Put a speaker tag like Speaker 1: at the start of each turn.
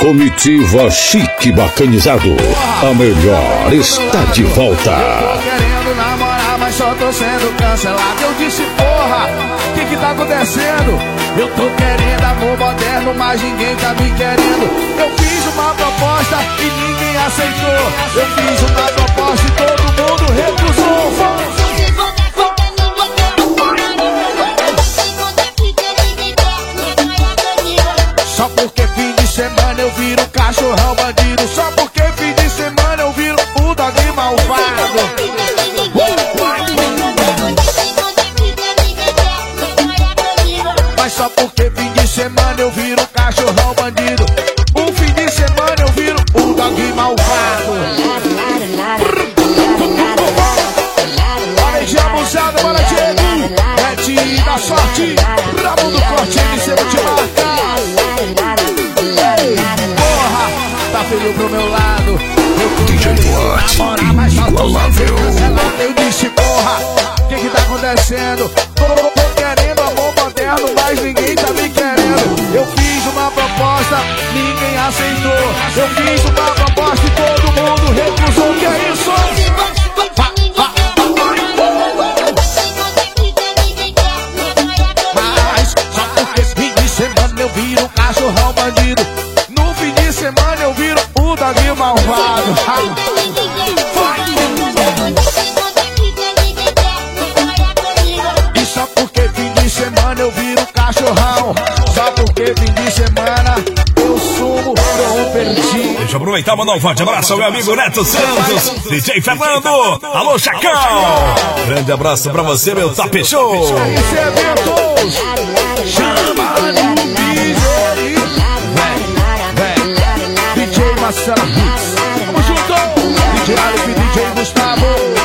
Speaker 1: Comitiva Chique Bacanizado, a melhor está de volta.
Speaker 2: Eu tô querendo namorar, mas só tô sendo cancelado. Eu disse, porra, o que tá acontecendo? Eu tô querendo amor moderno, mas ninguém tá me querendo. Eu fiz uma proposta e ninguém aceitou. Eu fiz uma proposta e todo mundo recusou. Só porque fim de semana eu viro um cachorrão bandido. Só porque fim de semana eu viro o dog malvado. Mas só porque fim de semana eu viro um cachorrão bandido. Um fim de semana eu viro o dog malvado. Olha de abusada, bora Diego. É de da sorte. Brabo do corte, MC vou te marcar. Porra, tá feio pro meu lado.
Speaker 1: DJ Duarte,
Speaker 2: Igualável. Eu disse, porra, o que tá acontecendo? Tô querendo amor moderno, mas ninguém tá me querendo. Eu fiz uma proposta, ninguém aceitou. Eu fiz uma proposta e todo mundo recusou. O que é isso? Mas só porque fim de semana eu viro um cachorrão bandido. No fim de semana eu viro o dog malvado. E só porque fim de semana eu viro um cachorrão. Só porque fim de semana eu sumo com um peitinho.
Speaker 3: Deixa eu aproveitar e mandar um forte abraço ao meu amigo Neto Santos, DJ Fernando, alô Chacão. Grande abraço pra você, meu Top Show.
Speaker 2: Esse evento chama no DJ. DJ Marcelo Hits. Tamo junto. DJ Alif, DJ Gustavo.